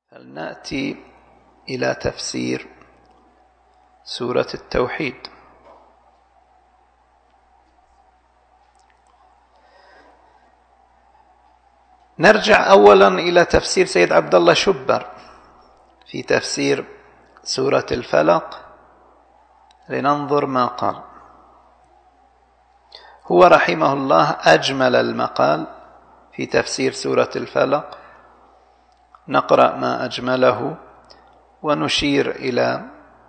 فلنأتي إلى تفسير سورة التوحيد. نرجع أولا إلى تفسير سيد عبد الله شبر في تفسير سورة الفلق لننظر ما قال. هو رحمه الله أجمل المقال في تفسير سورة الفلق. نقرأ ما أجمله ونشير إلى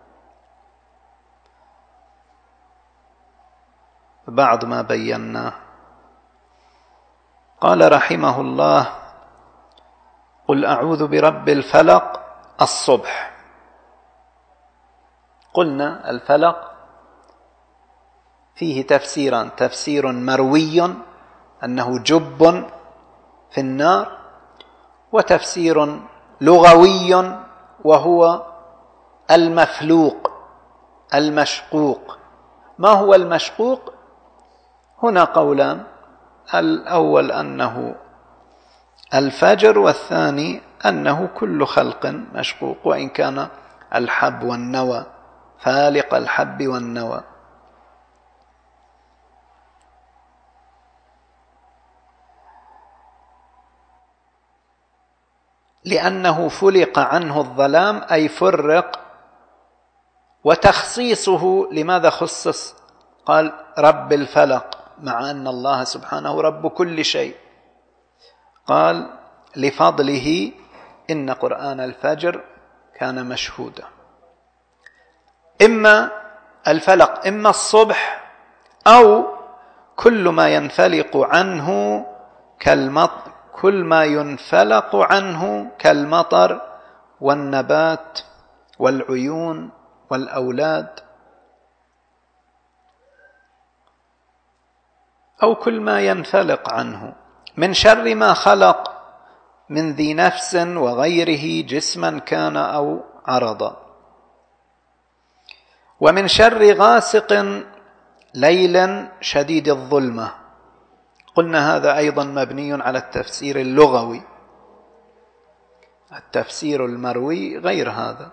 بعض ما بيناه. قال رحمه الله: قل أعوذ برب الفلق الصبح. قلنا الفلق فيه تفسيران: تفسير مروي أنه جب في النار، وتفسير لغوي وهو المفلوق المشقوق. ما هو المشقوق؟ هنا قولان: الأول أنه الفجر، والثاني أنه كل خلق مشقوق، وإن كان الحب والنوى فالق الحب والنوى. لأنه فلق عنه الظلام أي فرق. وتخصيصه لماذا خصص؟ قال رب الفلق مع أن الله سبحانه رب كل شيء. قال لفضله: إن قرآن الفجر كان مشهودا. إما الفلق إما الصبح، أو كل ما ينفلق عنه كالمطر، كل ما ينفلق عنه كالمطر والنبات والعيون والأولاد، أو كل ما ينفلق عنه من شر ما خلق من ذي نفس وغيره جسما كان أو عرضا، ومن شر غاسق ليلا شديد الظلمة. قلنا هذا أيضا مبني على التفسير اللغوي، التفسير المروي غير هذا.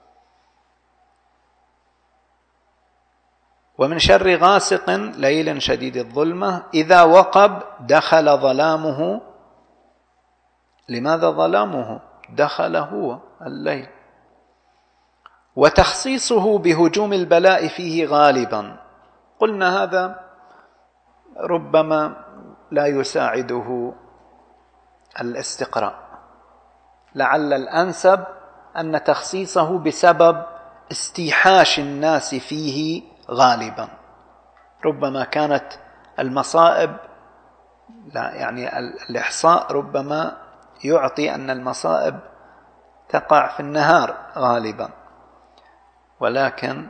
ومن شر غاسق ليل شديد الظلمة إذا وقب دخل ظلامه. لماذا ظلامه؟ دخل هو الليل. وتخصيصه بهجوم البلاء فيه غالبا. قلنا هذا ربما لا يساعده الاستقراء، لعل الأنسب أن تخصيصه بسبب استيحاش الناس فيه غالبا. ربما كانت المصائب، لا يعني الإحصاء ربما يعطي أن المصائب تقع في النهار غالبا، ولكن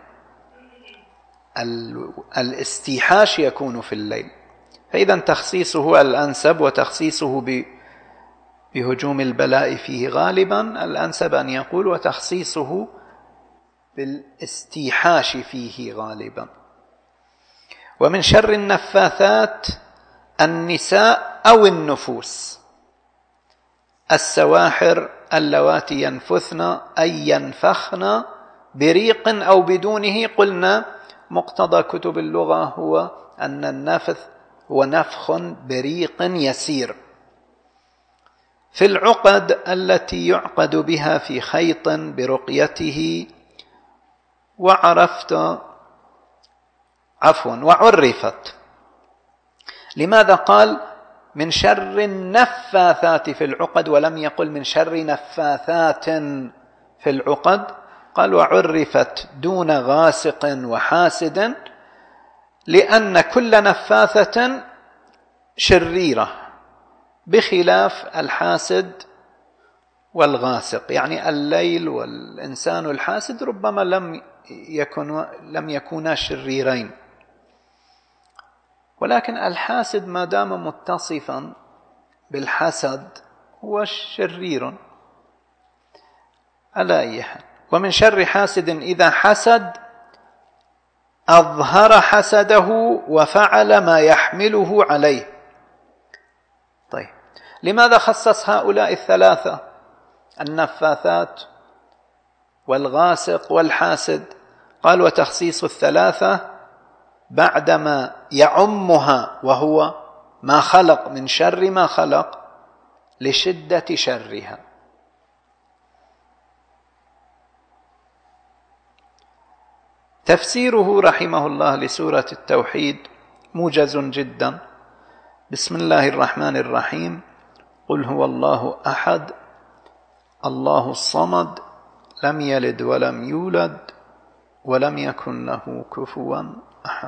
الاستيحاش يكون في الليل. فإذا تخصيصه الأنسب، وتخصيصه بهجوم البلاء فيه غالبا الأنسب أن يقول وتخصيصه بالاستيحاش فيه غالبا. ومن شر النفاثات النساء أو النفوس السواحر اللواتي ينفثن أي ينفخن بريق أو بدونه. قلنا مقتضى كتب اللغة هو أن النفث هو نفخ بريق يسير في العقد التي يعقد بها في خيط برقيته. وعرفت. لماذا قال من شر النفاثات في العقد ولم يقل من شر نفاثات في العقد؟ قال وعرفت دون غاسق وحاسد، لأن كل نفاثة شريرة بخلاف الحاسد والغاسق. يعني الليل والإنسان الحاسد ربما لم يكونا شريرين، ولكن الحاسد ما دام متصفا بالحسد هو شرير على أي حال. ومن شر حاسد إذا حسد أظهر حسده وفعل ما يحمله عليه. طيب، لماذا خصص هؤلاء الثلاثة النفاثات والغاسق والحاسد. قال وتخصيص الثلاثة بعدما يعمها وهو ما خلق من شر ما خلق لشدة شرها. تفسيره رحمه الله لسورة التوحيد موجز جدا. بسم الله الرحمن الرحيم. قل هو الله أحد الله الصمد لم يلد ولم يولد ولم يكن له كفوا أحد.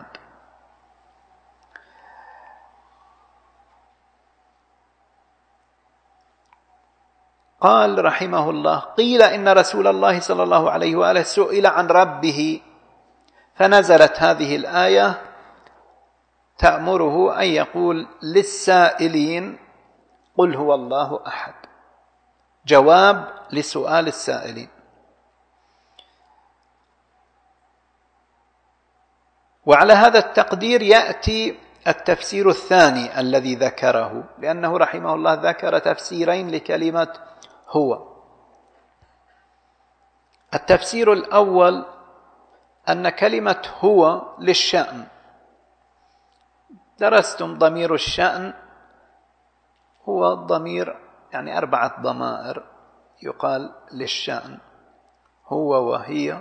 قال رحمه الله قيل إن رسول الله صلى الله عليه وآله سئل عن ربه فنزلت هذه الآية تأمره أن يقول للسائلين قل هو الله أحد، جواب لسؤال السائلين. وعلى هذا التقدير يأتي التفسير الثاني الذي ذكره، لأنه رحمه الله ذكر تفسيرين لكلمة هو. التفسير الأول أن كلمة هو للشأن. درستم ضمير الشأن هو الضمير يعني 4 ضمائر يقال للشأن، هو وهي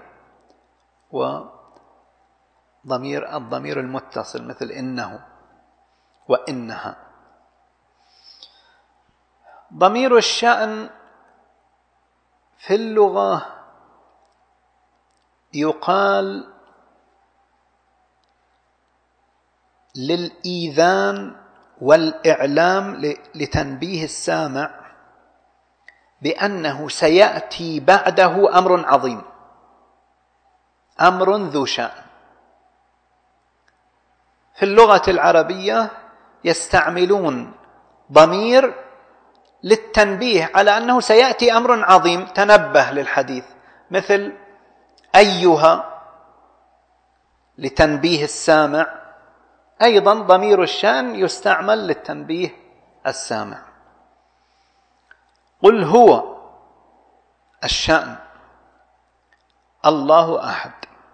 الضمير المتصل مثل إنه وإنها. ضمير الشأن في اللغة يقال للإيذان والإعلام لتنبيه السامع بأنه سيأتي بعده أمر عظيم، أمر ذو شأن. في اللغة العربية يستعملون ضمير للتنبيه على أنه سيأتي أمر عظيم، تنبه للحديث، مثل أيها لتنبيه السامع. أيضا ضمير الشأن يستعمل للتنبيه السامع. قل هو الشأن الله أحد.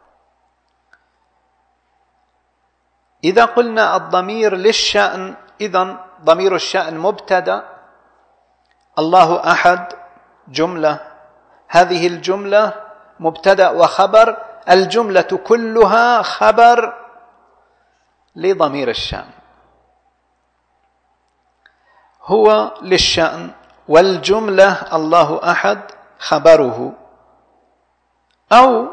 إذا قلنا الضمير للشأن إذن ضمير الشأن مبتدأ، الله أحد جملة، هذه الجملة مبتدأ وخبر، الجملة كلها خبر لضمير الشأن. هو للشأن والجملة الله أحد خبره، أو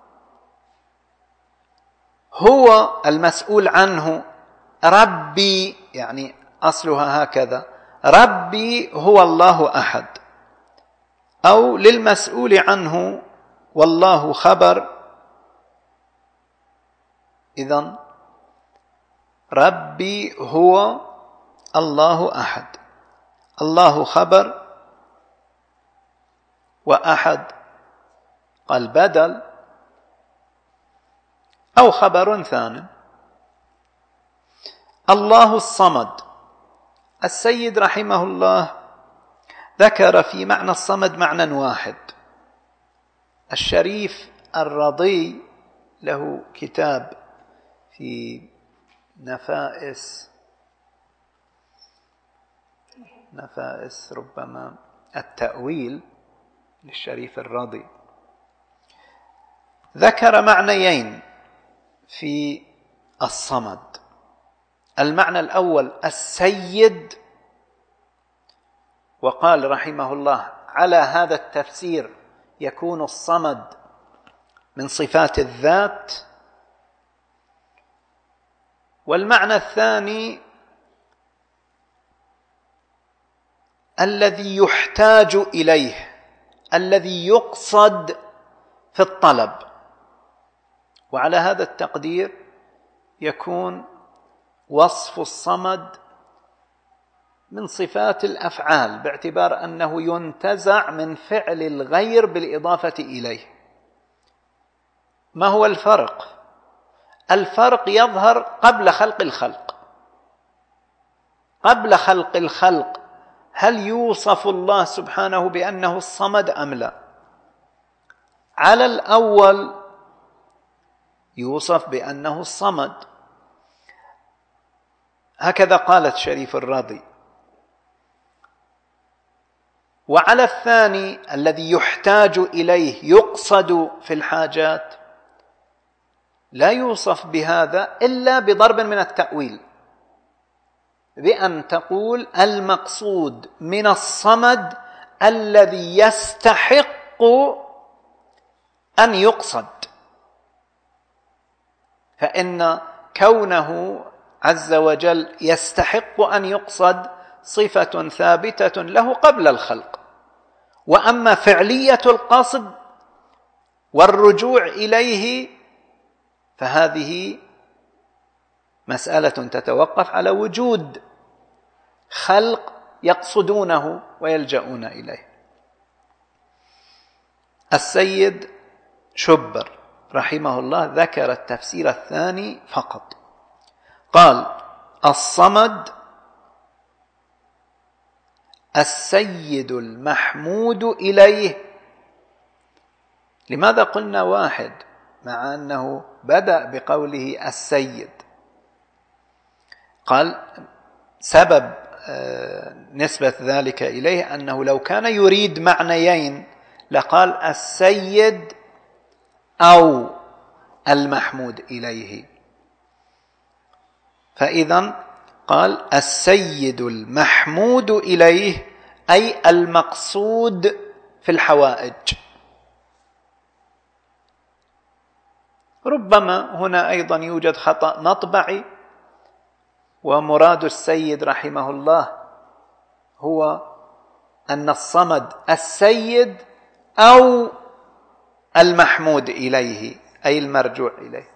هو المسؤول عنه ربي، يعني أصلها هكذا ربي هو الله أحد، أو للمسؤول عنه والله خبر. إذن ربي هو الله أحد، الله خبر، وأحد قال بدل أو خبر ثاني. الله الصمد. السيد رحمه الله ذكر في معنى الصمد معنى واحد. الشريف الرضي له كتاب في نفائس ربما التأويل للشريف الرضي، ذكر معنيين في الصمد. المعنى الأول السيد، وقال رحمه الله على هذا التفسير يكون الصمد من صفات الذات. والمعنى الثاني الذي يحتاج إليه، الذي يقصد في الطلب. وعلى هذا التقدير يكون وصف الصمد من صفات الأفعال، باعتبار أنه ينتزع من فعل الغير بالإضافة إليه. ما هو الفرق؟ الفرق يظهر قبل خلق الخلق. قبل خلق الخلق هل يوصف الله سبحانه بأنه الصمد أم لا؟ على الأول يوصف بأنه الصمد، هكذا قالت شريف الرضي. وعلى الثاني الذي يحتاج إليه يقصد في الحاجات لا يوصف بهذا إلا بضرب من التأويل، بأن تقول المقصود من الصمد الذي يستحق أن يقصد، فإن كونه عز وجل يستحق أن يقصد صفة ثابتة له قبل الخلق، وأما فعلية القصد والرجوع إليه فهذه مسألة تتوقف على وجود خلق يقصدونه ويلجؤون إليه. السيد شبر رحمه الله ذكر التفسير الثاني فقط، قال الصمد السيد المحمود إليه. لماذا قلنا واحد مع أنه بدأ بقوله السيد؟ قال سبب نسبة ذلك إليه أنه لو كان يريد معنيين لقال السيد أو المحمود إليه، فإذا قال السيد المحمود إليه أي المقصود في الحوائج. ربما هنا أيضا يوجد خطأ مطبعي، ومراد السيد رحمه الله هو أن الصمد السيد أو المحمود إليه أي المرجوع إليه.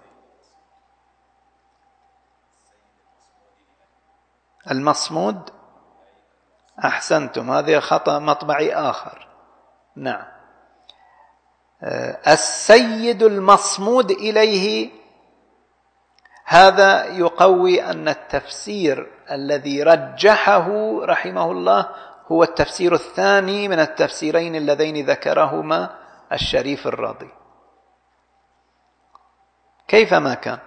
المصمود، أحسنتم، هذا خطأ مطبعي آخر. نعم، السيد المصمود إليه، هذا يقوي أن التفسير الذي رجحه رحمه الله هو التفسير الثاني من التفسيرين اللذين ذكرهما الشريف الرضي. كيفما كان،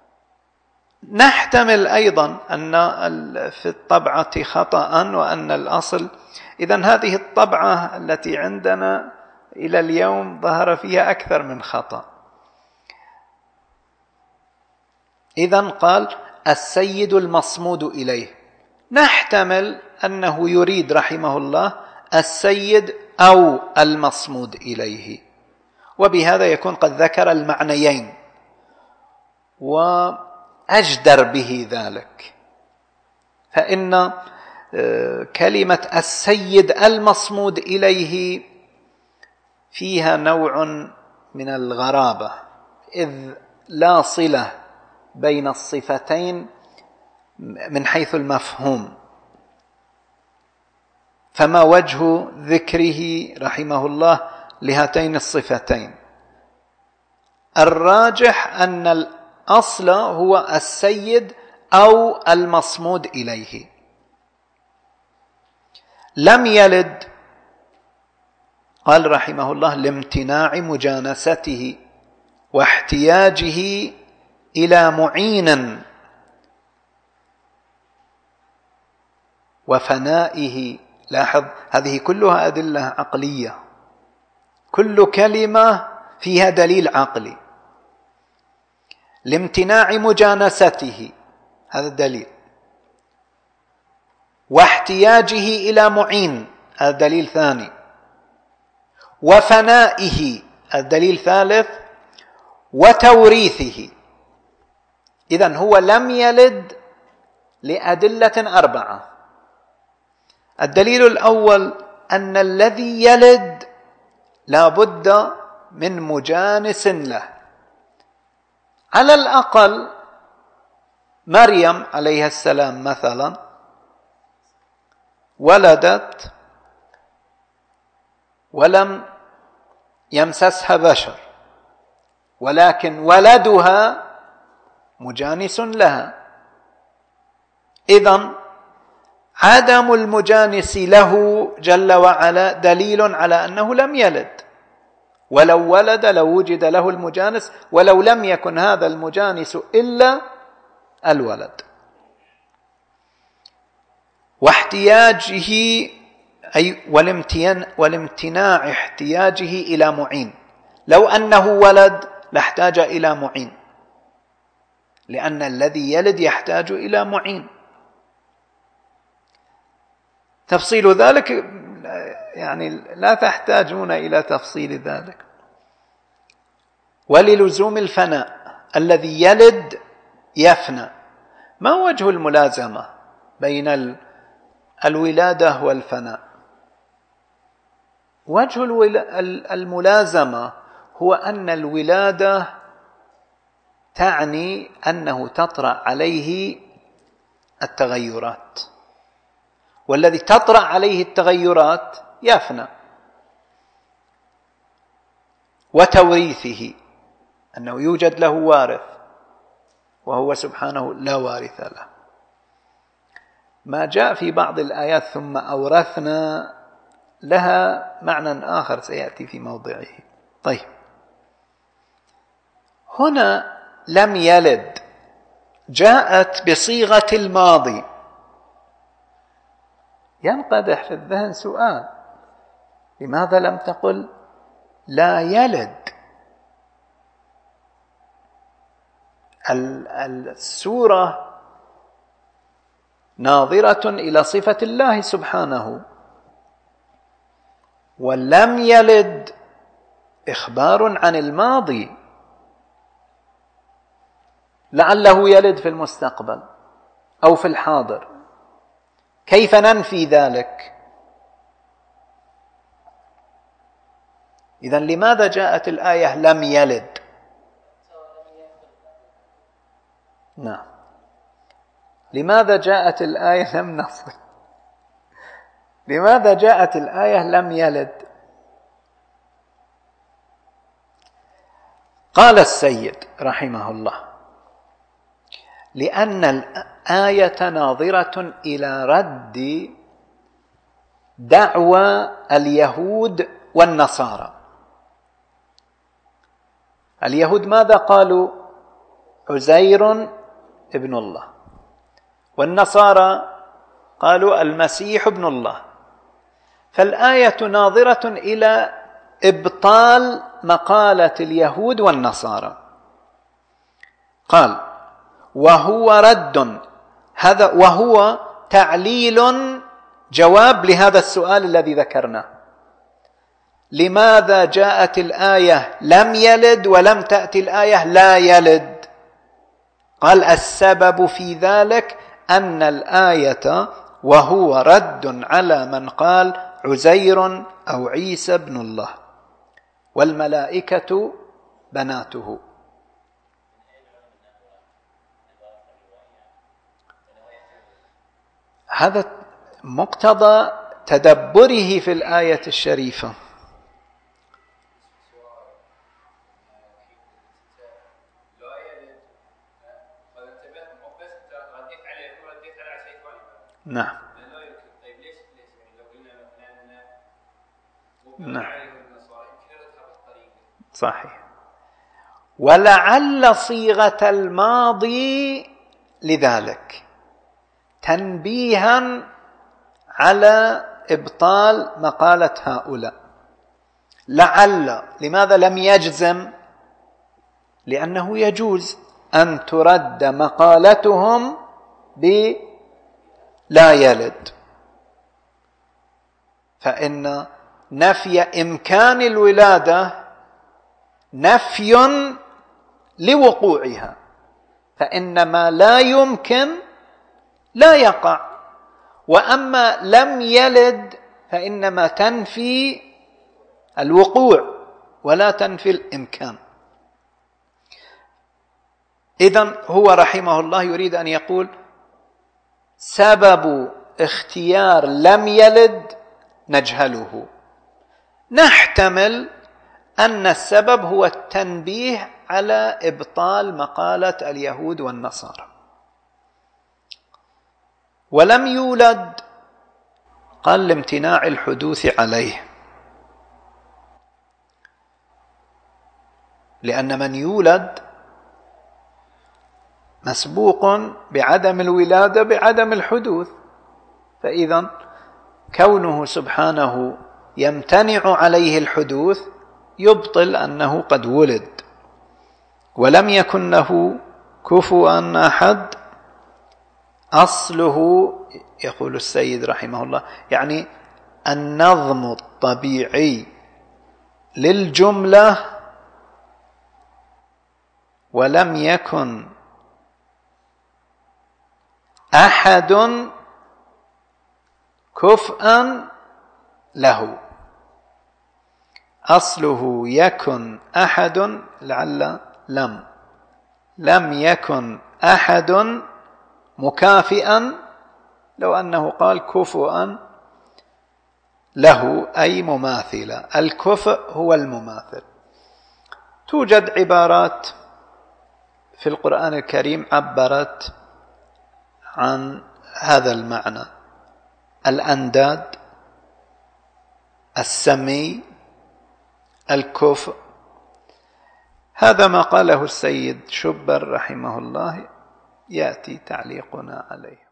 نحتمل أيضا أن في الطبعة خطأ وأن الأصل، إذن هذه الطبعة التي عندنا إلى اليوم ظهر فيها أكثر من خطأ. إذن قال السيد المصمود إليه، نحتمل أنه يريد رحمه الله السيد أو المصمود إليه، وبهذا يكون قد ذكر المعنيين وأجدر به ذلك، فإن كلمة السيد المصمود إليه فيها نوع من الغرابة، إذ لا صلة بين الصفتين من حيث المفهوم، فما وجه ذكره رحمه الله لهاتين الصفتين؟ الراجح أن الأصل هو السيد أو المصمود إليه. لم يلد، قال رحمه الله لامتناع مجانسته واحتياجه إلى معين وفنائه. لاحظ هذه كلها أدلة عقلية، كل كلمة فيها دليل عقلي. لامتناع مجانسته هذا دليل، واحتياجه إلى معين هذا دليل ثاني، وفنائه الدليل ثالث، وتوريثه. إذن هو لم يلد لأدلة 4. الدليل الأول أن الذي يلد لا بد من مجانس له، على الأقل مريم عليها السلام مثلا ولدت ولم يمسسها بشر، ولكن ولدها مجانس لها. إذن عدم المجانس له جل وعلا دليل على أنه لم يلد، ولو ولد لو وجد له المجانس، ولو لم يكن هذا المجانس إلا الولد. واحتياجه أي والامتناع احتياجه إلى معين، لو أنه ولد لاحتاج إلى معين، لأن الذي يلد يحتاج إلى معين. تفصيل ذلك يعني لا تحتاجون إلى تفصيل ذلك. وللزوم الفناء، الذي يلد يفنى. ما وجه الملازمة بين الولادة والفناء؟ وجه الملازمة هو أن الولادة تعني أنه تطرأ عليه التغيرات، والذي تطرأ عليه التغيرات يفنى. وتوريثه أنه يوجد له وارث، وهو سبحانه لا وارث له. ما جاء في بعض الآيات ثم أورثنا لها معنى آخر سيأتي في موضعه. طيب، هنا لم يلد جاءت بصيغة الماضي. ينقدح في الذهن سؤال: لماذا لم تقل لا يلد؟ السورة ناظرة إلى صفة الله سبحانه، ولم يلد إخبار عن الماضي، لعله يلد في المستقبل أو في الحاضر. كيف ننفي ذلك؟ إذن لماذا جاءت الآية لم يلد؟ نعم، لماذا جاءت الآية لم نصل؟ لماذا جاءت الآية لم يلد؟ قال السيد رحمه الله: لأن الآية ناظرة إلى رد دعوى اليهود والنصارى. اليهود ماذا قالوا؟ عزير ابن الله، والنصارى قالوا المسيح ابن الله. فالآية ناظرة إلى إبطال مقالة اليهود والنصارى. قال: وهو رد، هذا وهو تعليل جواب لهذا السؤال الذي ذكرناه. لماذا جاءت الآية لم يلد ولم تأتي الآية لا يلد؟ قال: السبب في ذلك أن الآية وهو رد على من قال عزير أو عيسى بن الله والملائكة بناته. هذا مقتضى تدبره في الآية الشريفة. نعم نعم صحيح. ولعل صيغة الماضي لذلك تنبيها على إبطال مقالة هؤلاء. لعل، لماذا لم يجزم؟ لأنه يجوز أن ترد مقالتهم بلا يلد، فإن نفي إمكان الولادة نفي لوقوعها، فإن ما لا يمكن لا يقع، وأما لم يلد فإنما تنفي الوقوع ولا تنفي الإمكان. إذن هو رحمه الله يريد أن يقول: سبب اختيار لم يلد نجهله، نحتمل أن السبب هو التنبيه على إبطال مقالة اليهود والنصارى. ولم يولد قال لامتناع الحدوث عليه، لأن من يولد مسبوق بعدم الولادة بعدم الحدوث، فإذا كونه سبحانه يمتنع عليه الحدوث يبطل أنه قد ولد. ولم يكن له كفوا أحد أصله، يقول السيد رحمه الله، يعني النظم الطبيعي للجملة ولم يكن أحد كفءا له. أصله يكن أحد، لعل لم يكن أحد مكافئا، لو أنه قال كفؤا له أي مماثلا. الكفء هو المماثل. توجد عبارات في القرآن الكريم عبرت عن هذا المعنى: الأنداد، السمي، الكفء. هذا ما قاله السيد شبر رحمه الله، يأتي تعليقنا عليه.